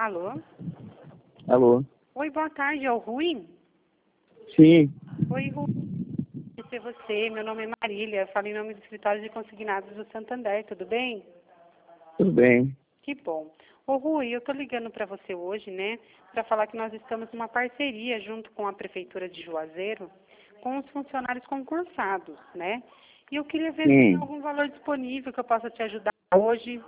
Alô? Alô? Oi, boa tarde, é o Rui? Sim. Oi, Rui. Conhecer você, meu nome é Marília, falo em nome do escritório de consignados do Santander, tudo bem? Tudo bem. Que bom. Ô Rui, eu tô ligando para você hoje, né, para falar que nós estamos numa parceria junto com a Prefeitura de Juazeiro, com os funcionários concursados, né? E eu queria ver se tem algum valor disponível que eu possa te ajudar hoje.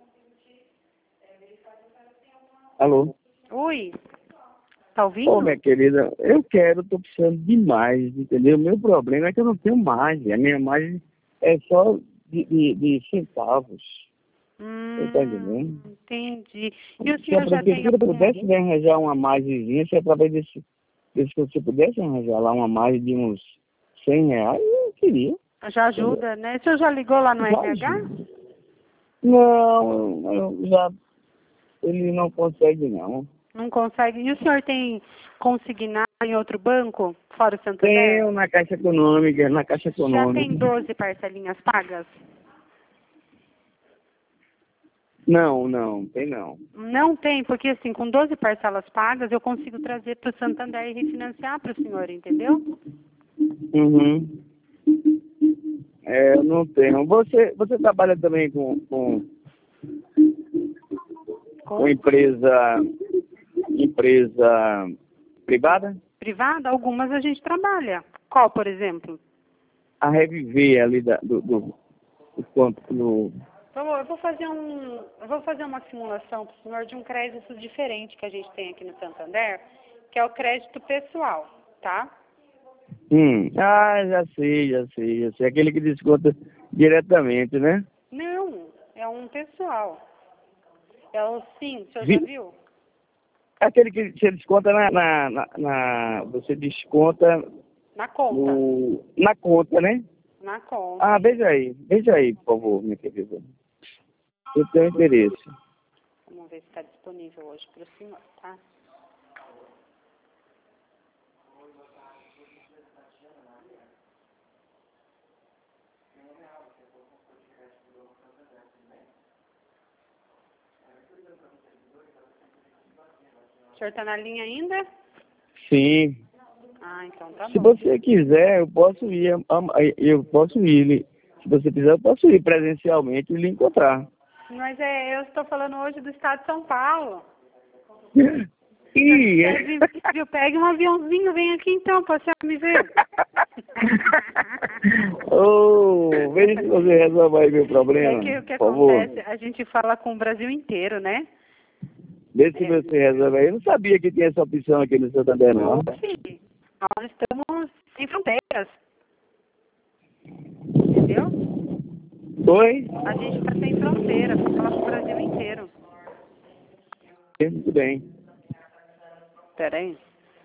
Alô? Oi, tá Ô, ouvindo? minha querida, tô precisando de mais, entendeu? O meu problema é que eu não tenho margem. A minha margem é só de centavos. Você tá entendendo? Entendi. E o Se a senhor já tem prefeitura pudesse me arranjar uma margemzinha, se através desse que você pudesse arranjar lá uma margem de uns R$ 100, eu queria. já ajuda, né? O senhor já ligou lá no Já RH? ajuda. Não, ele não consegue não. Não consegue. E o senhor tem consignado em outro banco, fora o Santander? Tenho na Caixa Econômica, Já tem 12 parcelinhas pagas? Não, tem não. Não tem, porque assim, com 12 parcelas pagas, eu consigo trazer para o Santander e refinanciar para o senhor, entendeu? Uhum. Eu não tenho. Você trabalha também com empresa privada? Privada? Algumas a gente trabalha. Qual, por exemplo? A Reviver ali do quanto no... Eu vou fazer uma simulação para o senhor de um crédito diferente que a gente tem aqui no Santander, que é o crédito pessoal, tá? Já sei. Aquele que desconta diretamente, né? Não, é um pessoal. É o sim, o senhor já viu? Aquele que você desconta você desconta Na conta. na conta, né? Na conta. Veja aí, por favor, minha querida. Eu tenho interesse. Vamos ver se está disponível hoje para o senhor, tá? O senhor está na linha ainda? Sim. Então tá Se bom. você quiser, eu posso ir. Se você quiser, eu posso ir presencialmente e lhe encontrar. Mas eu estou falando hoje do estado de São Paulo. Pegue um aviãozinho, vem aqui então, para você me ver. Veja se você resolve aí meu problema, O que por favor. acontece, a gente fala com o Brasil inteiro, né? Veja se você resolve aí. Eu não sabia que tinha essa opção aqui no Santander, não. Sim, nós estamos sem fronteiras. Entendeu? Oi? A gente está sem fronteiras, fala com o Brasil inteiro. Muito bem. Espera aí.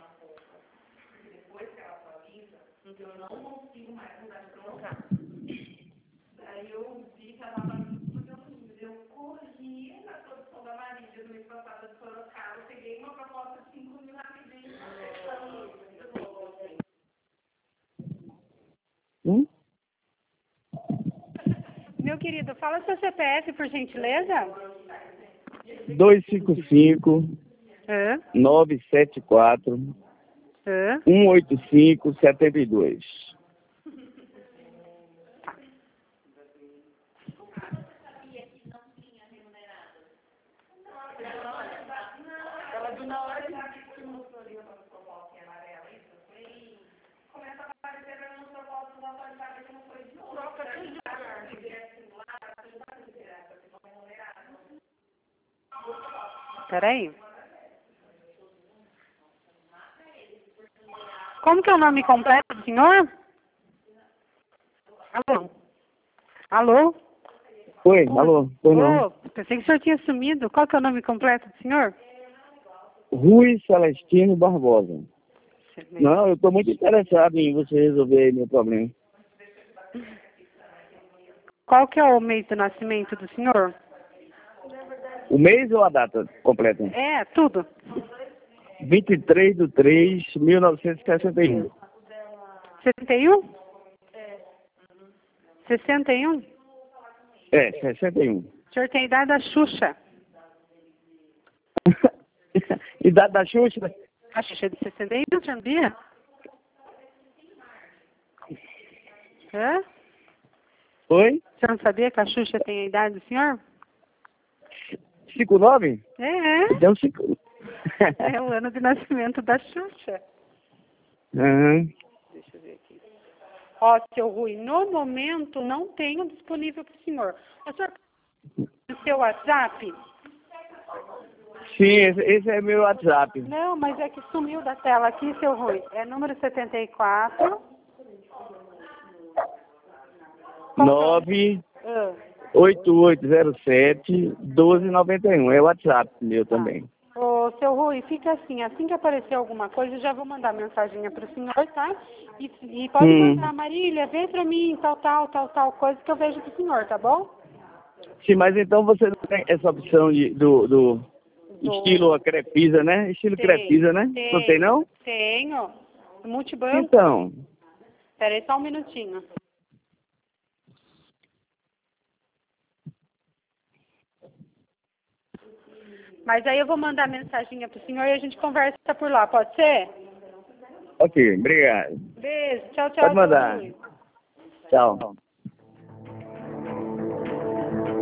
Meu querido, fala seu CPF, por gentileza. 255 974 185 72. Espera aí. Como que é o nome completo do senhor? Alô? Alô? Oi, alô? Pois não. Pensei que o senhor tinha sumido. Qual que é o nome completo do senhor? Rui Celestino Barbosa. Não, eu estou muito interessado em você resolver meu problema. Qual que é o mês do nascimento do senhor? O mês ou a data completa? Tudo. 23/3/1961. 61? 61? 61. O senhor tem idade da Xuxa. Idade da Xuxa? A Xuxa é de 61, o senhor não sabia? Hã? Oi? O senhor não sabia que a Xuxa tem a idade do senhor? 59? É. Então 5. É o ano de nascimento da Xuxa. Uhum. Deixa eu ver aqui. Ó, seu Rui, no momento não tenho disponível para o senhor. O senhor tem o seu WhatsApp? Sim, esse é meu WhatsApp. Não, mas é que sumiu da tela aqui, seu Rui. É número 74. 9 Ah, 8807 1291. É o WhatsApp meu também. ô, seu Rui, fica assim que aparecer alguma coisa, eu já vou mandar mensaginha para o senhor, tá? E pode mandar, Marília, vê para mim tal coisa que eu vejo pro senhor, tá bom? Sim, mas então você não tem essa opção do estilo crepisa, né? Estilo crepisa, né? Não tem, não? Tenho. Multibanco. Então, Espera aí só um minutinho. Mas aí eu vou mandar mensaginha pro senhor e a gente conversa por lá, pode ser? ok, obrigado. Beijo, tchau, Pode mandar. Rui. Tchau.